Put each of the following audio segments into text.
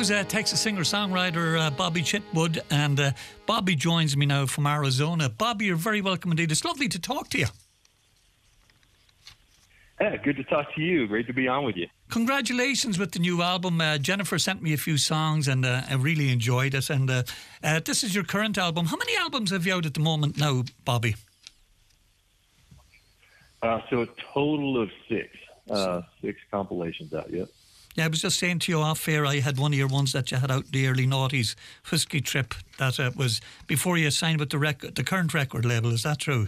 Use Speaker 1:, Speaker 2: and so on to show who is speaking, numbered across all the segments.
Speaker 1: was Texas singer-songwriter Bobby Chitwood, and Bobby joins me now from Arizona. Bobby, you're very welcome indeed. It's lovely to talk to you.
Speaker 2: Yeah, good to talk to you. Great to be on with you.
Speaker 1: Congratulations with the new album. Jennifer sent me a few songs and I really enjoyed it. And this is your current album. How many albums have you out at the moment now, Bobby?
Speaker 2: So a total of six compilations out, yep.
Speaker 1: Yeah, I was just saying to you off air, I had one of your ones that you had out in the early noughties, Whiskey Trip, that was before you signed with the current record label. Is that true?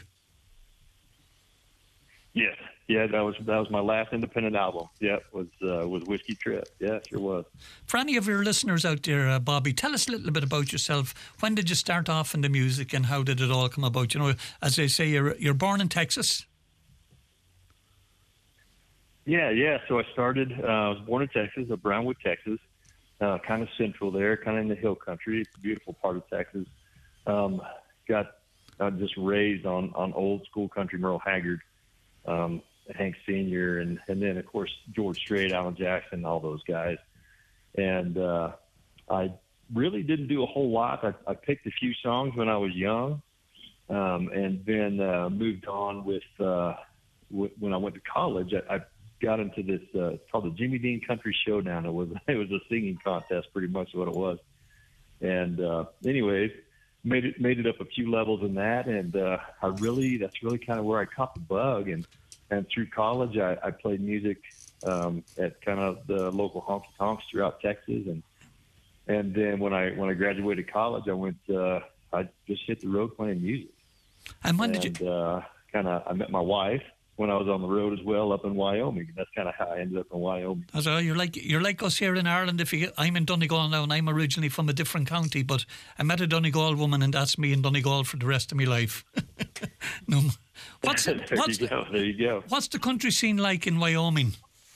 Speaker 2: Yes. Yeah, that was my last independent album. Yeah, was Whiskey Trip. Yeah, sure was.
Speaker 1: For any of your listeners out there, Bobby, tell us a little bit about yourself. When did you start off in the music, and how did it all come about? You know, as they say, you're born in Texas.
Speaker 2: Yeah. So I started. I was born in Texas, Brownwood, Texas, kind of central there, kind of in the hill country. It's a beautiful part of Texas. Got just raised on old school country, Merle Haggard. Hank Sr. and then of course George Strait, Alan Jackson, all those guys. And I really didn't do a whole lot. I picked a few songs when I was young, and then moved on with when I went to college. I got into this it's called the Jimmy Dean Country Showdown. It was a singing contest, pretty much what it was. And anyways, made it up a few levels in that, and that's really kind of where I caught the bug. And through college, I played music at kind of the local honky tonks throughout Texas, and then when I graduated college, I just hit the road playing music.
Speaker 1: And when did you?
Speaker 2: I met my wife when I was on the road as well, up in Wyoming. That's kind of how I ended up in Wyoming.
Speaker 1: So you're like us here in Ireland. I'm in Donegal now, and I'm originally from a different county, but I met a Donegal woman, and that's me in Donegal for the rest of my life. No,
Speaker 2: there you go.
Speaker 1: What's the country scene like in Wyoming?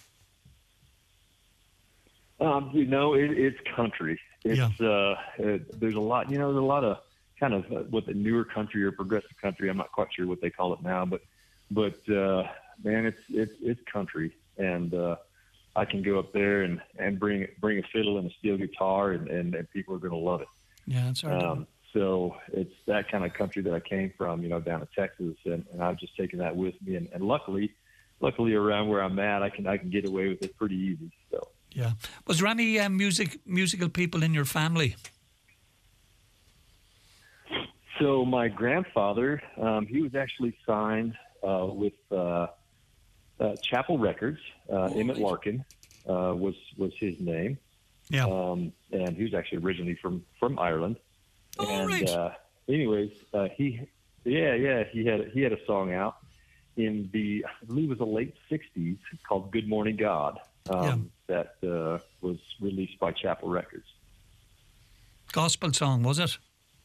Speaker 2: It's country. It's there's a lot. There's a lot of kind of what the newer country or progressive country. I'm not quite sure what they call it now, but man, it's country, and I can go up there and bring a fiddle and a steel guitar, and people are going to love it.
Speaker 1: Yeah, that's right.
Speaker 2: So it's that kind of country that I came from, down in Texas, and I've just taken that with me, and luckily around where I'm at, I can get away with it pretty easy. So
Speaker 1: yeah, was there any musical people in your family?
Speaker 2: So my grandfather, he was actually signed with Chapel Records. Emmett Larkin was his name.
Speaker 1: Yeah.
Speaker 2: And he was actually originally from Ireland. Anyways, he had a song out in I believe it was the late '60s called "Good Morning God," that was released by Chapel Records.
Speaker 1: Gospel song, was it?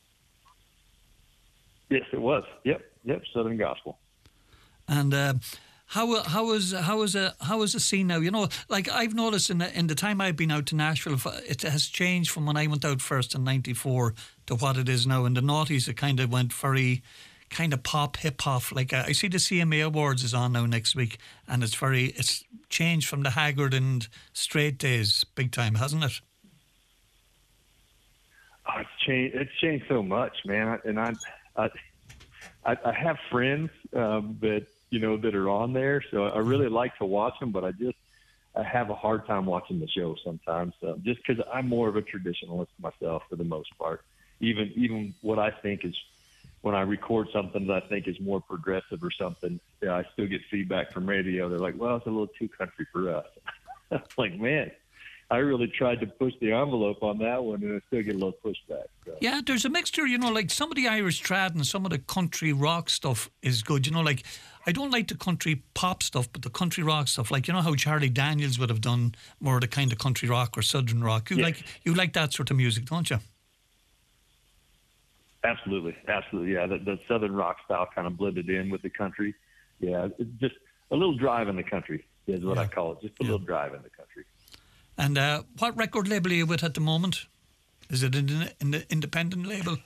Speaker 2: Yes, it was. Yep, Southern gospel.
Speaker 1: And how is the scene now? Like I've noticed in the time I've been out to Nashville, it has changed from when I went out first in '94 to what it is now. In the noughties, it kind of went very kind of pop, hip hop. Like I see the CMA Awards is on now next week, and it's changed from the Haggard and Strait days, big time, hasn't it?
Speaker 2: Oh, it's changed so much, man. And I have friends that are on there, so I really like to watch them, but I have a hard time watching the show sometimes, just because I'm more of a traditionalist myself for the most part. Even what I think is, when I record something that I think is more progressive or something, I still get feedback from radio. They're like, well, it's a little too country for us. Like, man, I really tried to push the envelope on that one, and I still get a little pushback. So.
Speaker 1: Yeah, there's a mixture, like some of the Irish trad and some of the country rock stuff is good. Like I don't like the country pop stuff, but the country rock stuff, like how Charlie Daniels would have done more of the kind of country rock or southern rock. You like that sort of music, don't you?
Speaker 2: Absolutely. Yeah, the southern rock style kind of blended in with the country. Yeah, it's just a little drive in the country is what I call it. Just a little drive in the country.
Speaker 1: And what record label are you with at the moment? Is it in the independent label?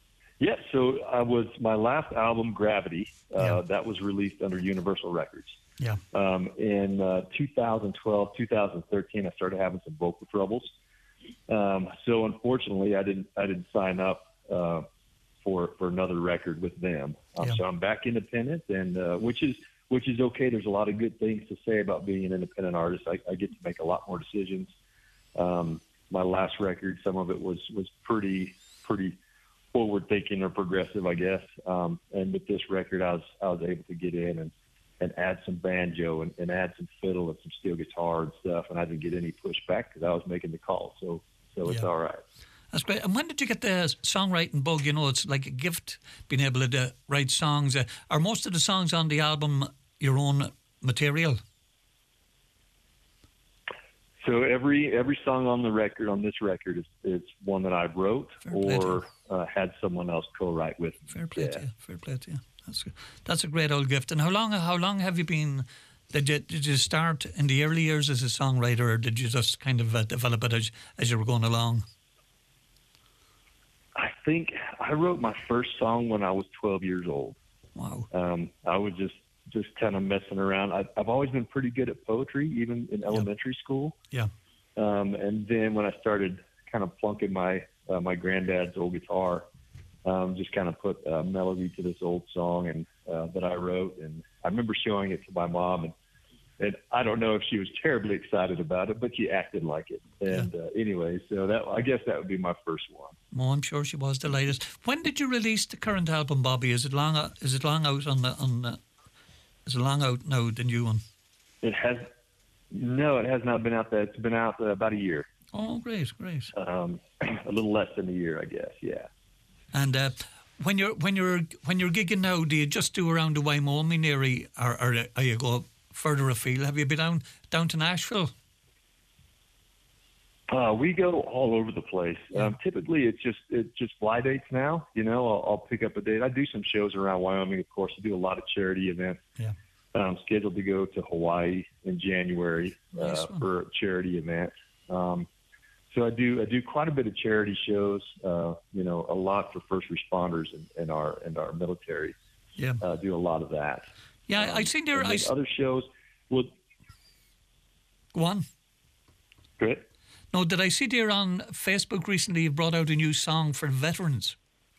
Speaker 2: Yeah, so my last album, Gravity, that was released under Universal Records.
Speaker 1: Yeah.
Speaker 2: In 2012, 2013, I started having some vocal troubles. So unfortunately, I didn't sign up for another record with them. So I'm back independent, and which is okay. There's a lot of good things to say about being an independent artist. I get to make a lot more decisions. My last record, some of it was pretty forward thinking or progressive, I guess. And with this record, I was able to get in and add some banjo and add some fiddle and some steel guitar and stuff, and I didn't get any pushback because I was making the call. So it's all right.
Speaker 1: That's great. And when did you get the songwriting bug? You know, it's like a gift being able to write songs. Are most of the songs on the album your own material?
Speaker 2: So every song on this record is one that I wrote or had someone else co-write with me.
Speaker 1: Fair play to you. That's a great old gift. And how long have you been? Did you start in the early years as a songwriter, or did you just kind of develop it as you were going along?
Speaker 2: I think I wrote my first song when I was 12 years old.
Speaker 1: Wow.
Speaker 2: I was just kind of messing around. I've always been pretty good at poetry, even in elementary school.
Speaker 1: Yeah.
Speaker 2: And then when I started kind of plunking my granddad's old guitar, just kind of put a melody to this old song and that I wrote. And I remember showing it to my mom, and I don't know if she was terribly excited about it, but she acted like it. And anyway, so I guess that would be my first one.
Speaker 1: Oh, I'm sure she was delighted. When did you release the current album, Bobby? Is it long out Is it long out now, the new one?
Speaker 2: It has not been out. It's been out about a year.
Speaker 1: Oh, great.
Speaker 2: A little less than a year, I guess. Yeah.
Speaker 1: And when you're gigging now, do you just do around the Wyoming area, or you go further afield? Have you been down to Nashville?
Speaker 2: We go all over the place. Typically, it's just fly dates now. You know, I'll pick up a date. I do some shows around Wyoming, of course. I do a lot of charity events.
Speaker 1: Yeah.
Speaker 2: I'm scheduled to go to Hawaii in January for a charity event. So I do quite a bit of charity shows. You know, a lot for first responders and our military.
Speaker 1: Yeah.
Speaker 2: Do a lot of that.
Speaker 1: Yeah, I think there.
Speaker 2: Other shows will
Speaker 1: go on.
Speaker 2: Good.
Speaker 1: No, did I see there on Facebook recently you brought out a new song for veterans?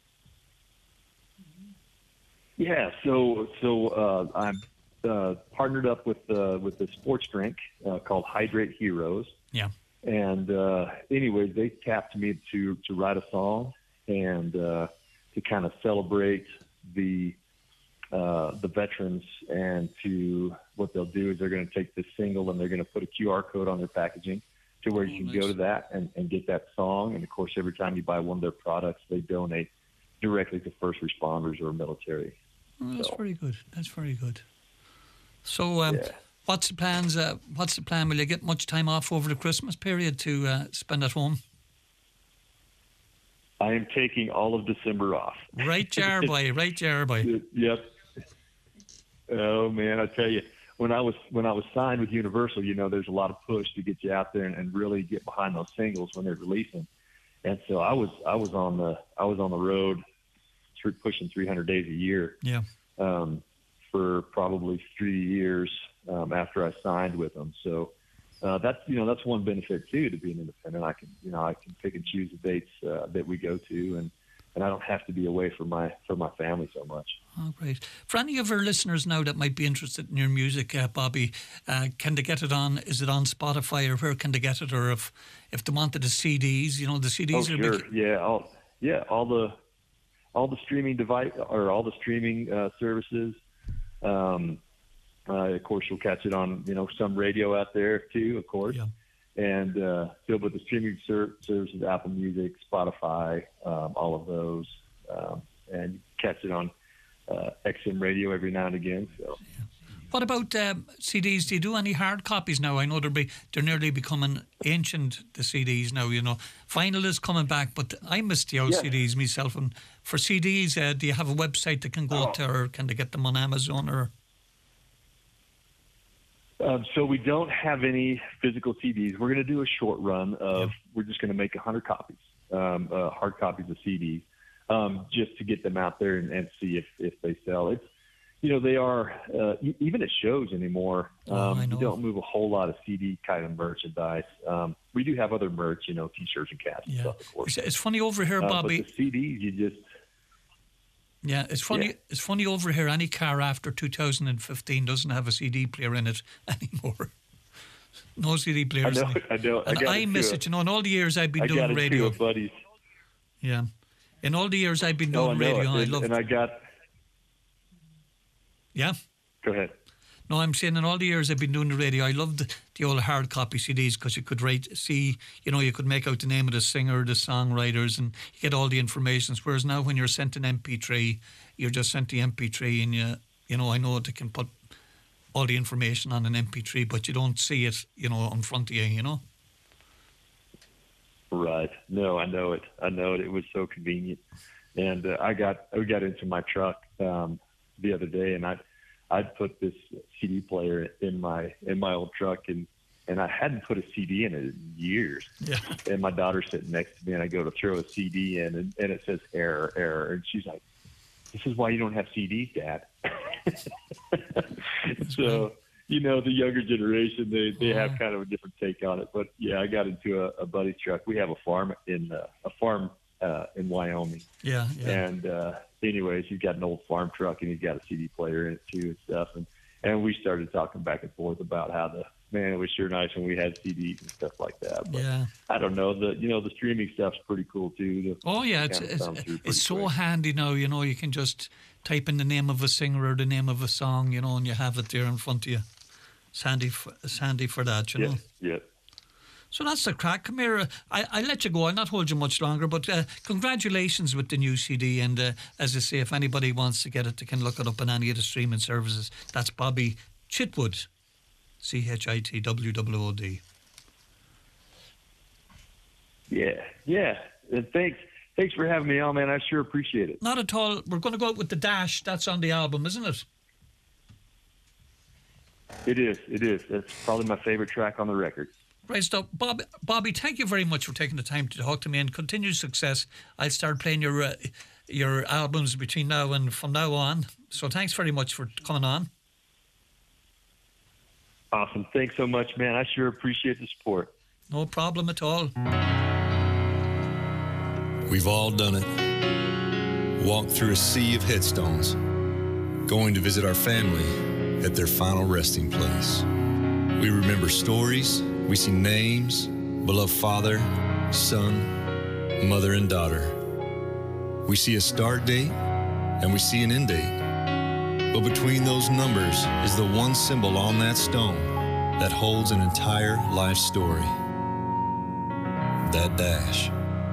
Speaker 2: Yeah, so I'm partnered up with the sports drink called Hydrate Heroes.
Speaker 1: Yeah.
Speaker 2: And anyways, they tapped me to write a song and to kind of celebrate the veterans, and to what they'll do is they're going to take this single and they're going to put a QR code on their packaging to where you can go to that and get that song. And of course, every time you buy one of their products, they donate directly to first responders or military.
Speaker 1: Oh, that's very good. That's very good. So, what's the plans? What's the plan? Will you get much time off over the Christmas period to spend at home?
Speaker 2: I am taking all of December off.
Speaker 1: Right, jar boy.
Speaker 2: Yep. Oh man, I tell you, when I was signed with Universal, you know, there's a lot of push to get you out there and really get behind those singles when they're releasing. And so I was on the road, pushing 300 days a year.
Speaker 1: Yeah.
Speaker 2: For probably 3 years after I signed with them. So that's one benefit too, to being independent. I can pick and choose the dates that we go to, and I don't have to be away from my family so much.
Speaker 1: Oh, great. For any of our listeners now that might be interested in your music, Bobby, can they get it on? Is it on Spotify, or where can they get it? Or if they wanted the CDs, you know, the CDs are
Speaker 2: sure.
Speaker 1: big.
Speaker 2: All the streaming device or all the streaming services. Of course, you'll catch it on, you know, some radio out there too, of course.
Speaker 1: Yeah.
Speaker 2: And but the streaming services, Apple Music, Spotify, all of those, and you catch it on XM radio every now and again. So.
Speaker 1: Yeah. What about CDs? Do you do any hard copies now? I know they're nearly becoming ancient, the CDs now, you know. Vinyl is coming back, but I miss the old CDs myself. And for CDs, do you have a website that can go to, or can they get them on Amazon? Or
Speaker 2: so we don't have any physical CDs. We're going to do a short run of, we're just going to make 100 copies, hard copies of CDs, just to get them out there and see if they sell. they are even at shows anymore.
Speaker 1: I know.
Speaker 2: We don't move a whole lot of CD kind of merchandise. We do have other merch, T-shirts and caps and stuff, of course.
Speaker 1: It's funny over here, Bobby.
Speaker 2: But the CDs, you just
Speaker 1: it's funny.
Speaker 2: Yeah.
Speaker 1: It's funny over here. Any car after 2015 doesn't have a CD player in it anymore. No CD players.
Speaker 2: I know.
Speaker 1: And I miss it. In all the years I've been doing radio.
Speaker 2: I got it too, buddies.
Speaker 1: Yeah. In all the years I've been doing radio, I love.
Speaker 2: And I got.
Speaker 1: Yeah.
Speaker 2: Go ahead.
Speaker 1: No, I'm saying in all the years I've been doing the radio, I loved the old hard copy CDs because you could you could make out the name of the singer, the songwriters, and you get all the information. Whereas now when you're sent an MP3, you're just sent the MP3 and I know they can put all the information on an MP3, but you don't see it, in front of you,
Speaker 2: Right. No, I know it. It was so convenient. And we got into my truck the other day, and I'd put this CD player in my old truck, and I hadn't put a CD in it in years.
Speaker 1: Yeah.
Speaker 2: And my daughter's sitting next to me, and I go to throw a CD in, and it says error, and she's like, "This is why you don't have CDs, Dad." So, the younger generation, they have kind of a different take on it. But yeah, I got into a buddy's truck. We have a farm in Wyoming.
Speaker 1: Yeah.
Speaker 2: And anyways, he's got an old farm truck, and he's got a CD player in it too and stuff. And we started talking back and forth about how it was sure nice when we had CDs and stuff like that. But
Speaker 1: yeah.
Speaker 2: I don't know, the streaming stuff's pretty cool too.
Speaker 1: It's so handy now. You can just type in the name of a singer or the name of a song, and you have it there in front of you. It's handy for that, you know.
Speaker 2: Yeah.
Speaker 1: So that's the crack. Come here. I'll let you go. I'll not hold you much longer, but congratulations with the new CD. And as I say, if anybody wants to get it, they can look it up on any of the streaming services. That's Bobby Chitwood, Chitwood.
Speaker 2: Yeah. And thanks for having me on, man. I sure appreciate it.
Speaker 1: Not at all. We're going to go out with The Dash. That's on the album, isn't it?
Speaker 2: It is. That's probably my favorite track on the record.
Speaker 1: Right, so Bobby, thank you very much for taking the time to talk to me, and continued success. I'll start playing your albums between now and from now on. So thanks very much for coming on.
Speaker 2: Awesome. Thanks so much, man. I sure appreciate the support.
Speaker 1: No problem at all.
Speaker 3: We've all done it. Walked through a sea of headstones, going to visit our family at their final resting place. We remember stories. We see names, beloved father, son, mother, and daughter. We see a start date, and we see an end date. But between those numbers is the one symbol on that stone that holds an entire life story. That dash.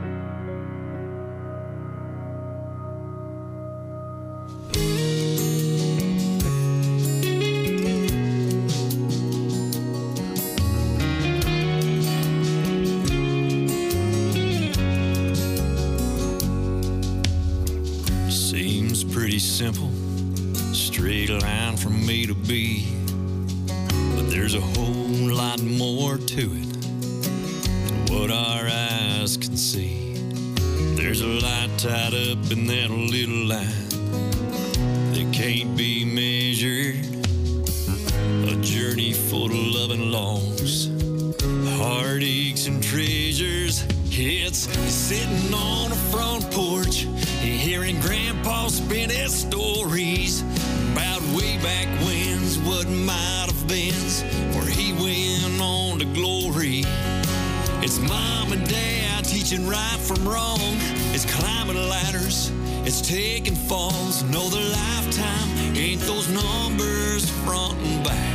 Speaker 4: Simple, straight line from A to B, but there's a whole lot more to it than what our eyes can see. There's a light tied up in that little line that can't be measured, a journey full of love and loss, heartaches and treasures. It's sitting on a front porch, hearing Grandpa spin his stories about way back when's, what might have been, where he went on to glory. It's Mom and Dad teaching right from wrong. It's climbing ladders, it's taking falls. Know the lifetime ain't those numbers front and back.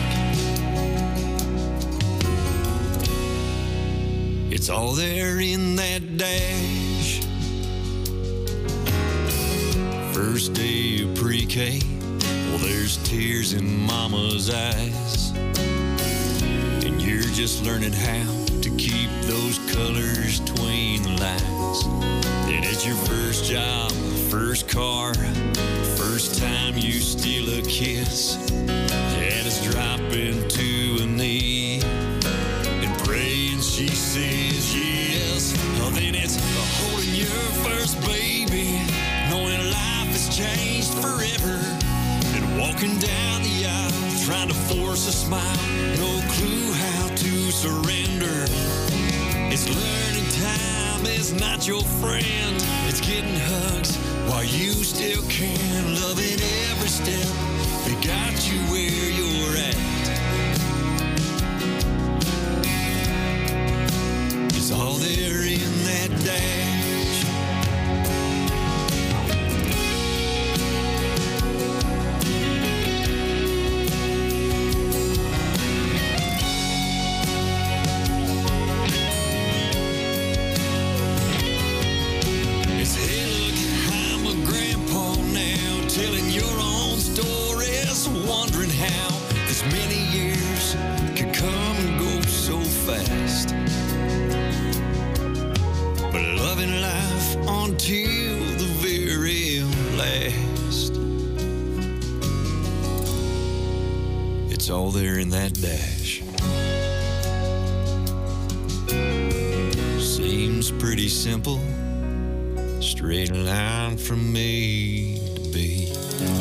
Speaker 4: It's all there in that dash. First day of pre-K, well, there's tears in Mama's eyes, and you're just learning how to keep those colors between the lines. Then it's your first job, first car, first time you steal a kiss, and it's dropping to a knee and praying she says yes. Oh, then it's holding your first baby, knowing life has changed forever, and walking walking down the aisle, trying to force a smile. No clue how to surrender. It's learning time is not your friend. It's getting hugs while you still can. Loving every step that got you where you're at. It's all there in that dash. Till the very last. It's all there in that dash. Seems pretty simple, straight line from me to B.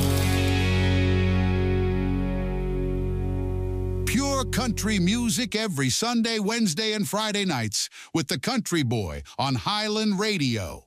Speaker 5: Pure country music every Sunday, Wednesday, and Friday nights with the Country Boy on Highland Radio.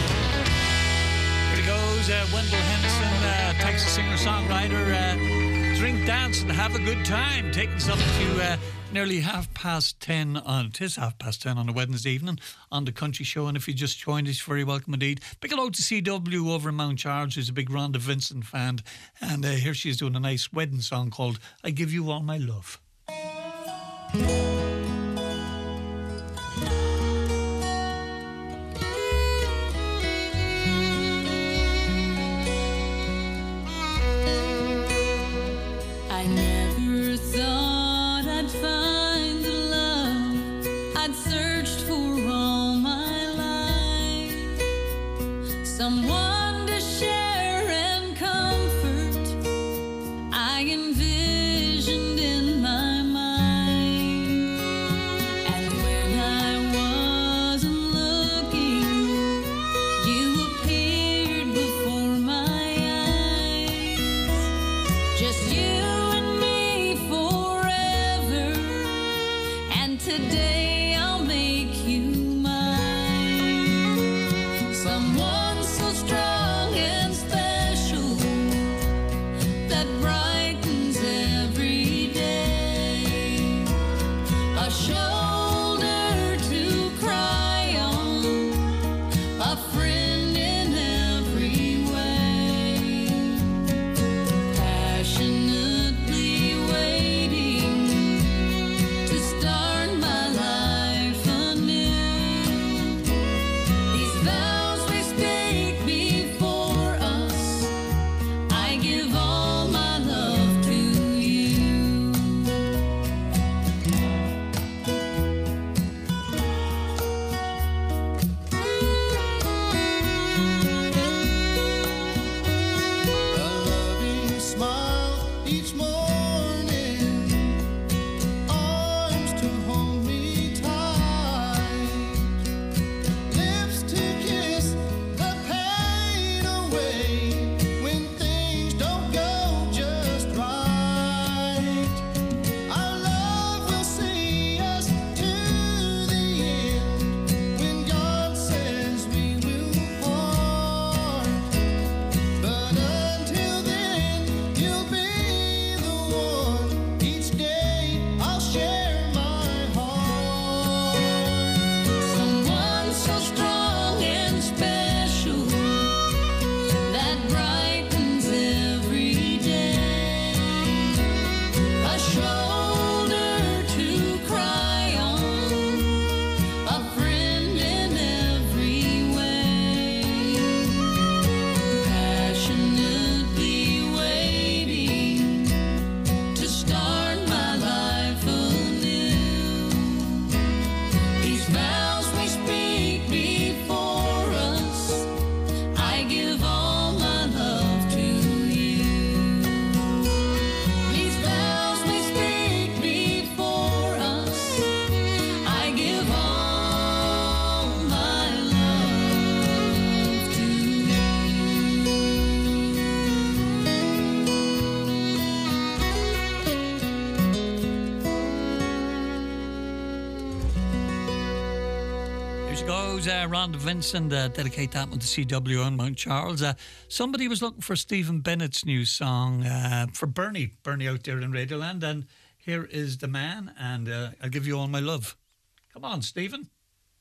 Speaker 1: Wendell Henderson, Texas singer-songwriter, drink, dance, and have a good time. Taking us up to nearly 10:30 on. It is 10:30 on a Wednesday evening on the Country Show. And if you just joined us, very welcome indeed. Big hello to CW over in Mount Charles, who's a big Rhonda Vincent fan. And here she is doing a nice wedding song called I Give You All My Love.
Speaker 6: I never thought I'd find the love I'd searched for all my life. Someone to share and comfort I envisioned in my mind. And when I wasn't looking, you appeared before my eyes. Just you. Today I'll make you mine. Someone so strong and special that brightens every day. A shoulder to cry on, a friend in every way. Passionately waiting to start
Speaker 1: Rhonda Vincent, dedicate that one to CW on Mount Charles. Somebody was looking for Stephen Bennett's new song for Bernie out there in Radioland, and here is the man, and I'll Give You All My Love. Come on, Stephen.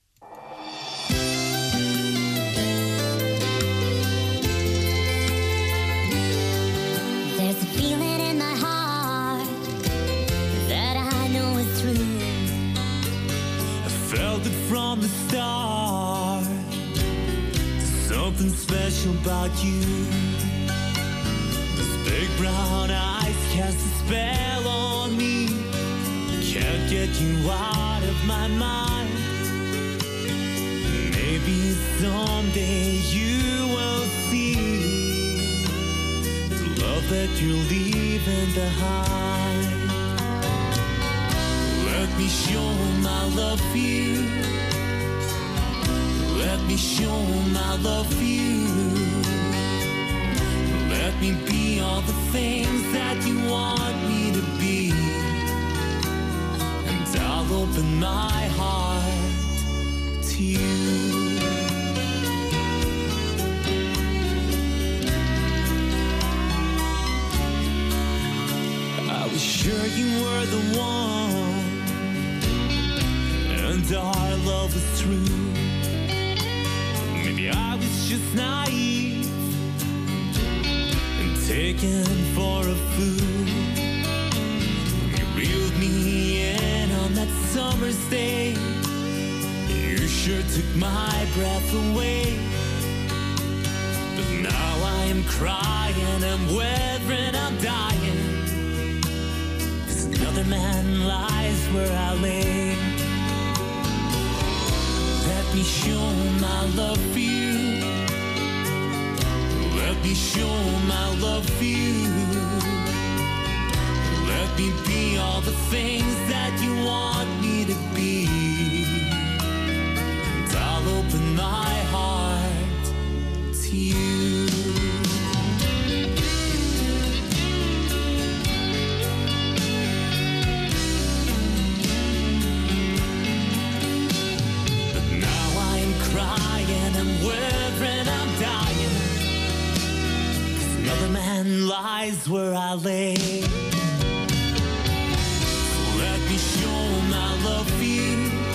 Speaker 7: There's a feeling in my heart that I know is true.
Speaker 8: I felt it from the start. Something special about you. Those big brown eyes cast a spell on me. Can't get you out of my mind. Maybe someday you will see the love that you're leaving behind. Let me show my love for you. Let me show my love for you. Let me be all the things that you want me to be. And I'll open my heart to you. you were the one, and our love was true. Maybe I was just naive and taken for a fool. You reeled me in on that summer's day. You sure took my breath away. But now I am crying, I'm weathering, I'm dying. 'Cause another man lies where I lay. Let me show my love for you. Let me show my love for you. Let me be all the things that you want me to be. And I'll open my heart to you. I'm weathering, I'm dying. 'Cause another man lies where I lay. Let me show my love for you.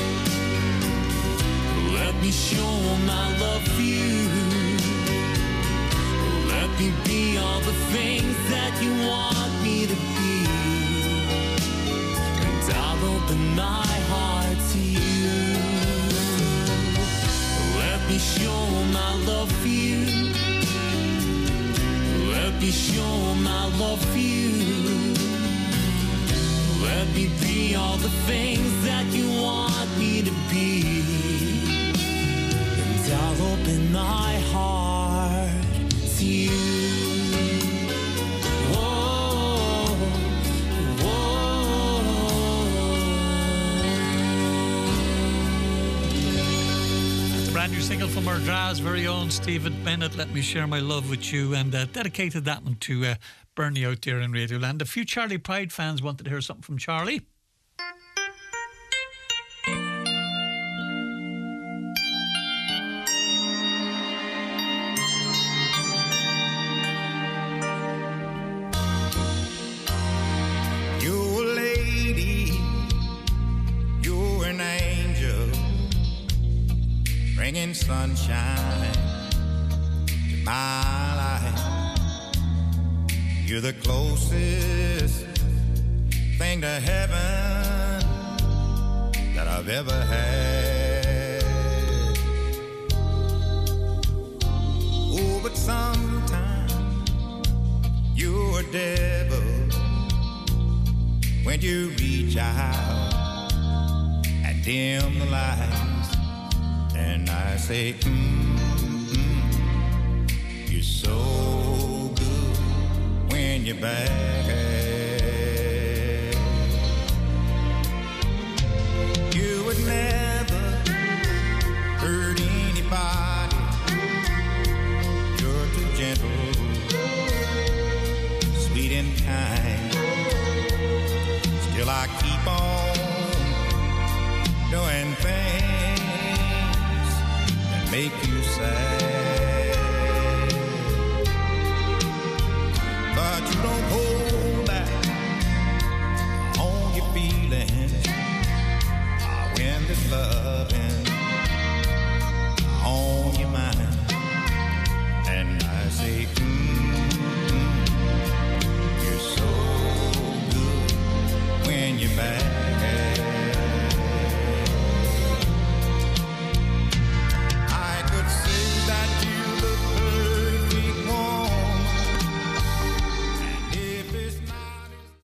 Speaker 8: Let me show my love for you. Let me be all the things that you want me to be. And I'll open my heart to you. Let me show my love for you. Let me show my love for you. Let me be all the things that you want me to be. And I'll open my heart to you.
Speaker 1: Brand new single from our Dra's very own Stephen Bennett, Let Me Share My Love With You, and dedicated that one to Bernie out there in Radioland. A few Charlie Pride fans wanted to hear something from Charlie.
Speaker 9: You're a lady, you're an angel, bringing sunshine to my life. You're the closest thing to heaven that I've ever had. Oh, but sometimes you're a devil when you reach out and dim the lights. And I say, you're so good when you're back. You would never hurt anybody. You're too gentle, sweet and kind. Still I keep on doing things make you sad, but you don't hold back on your feelings when there's loving on your mind.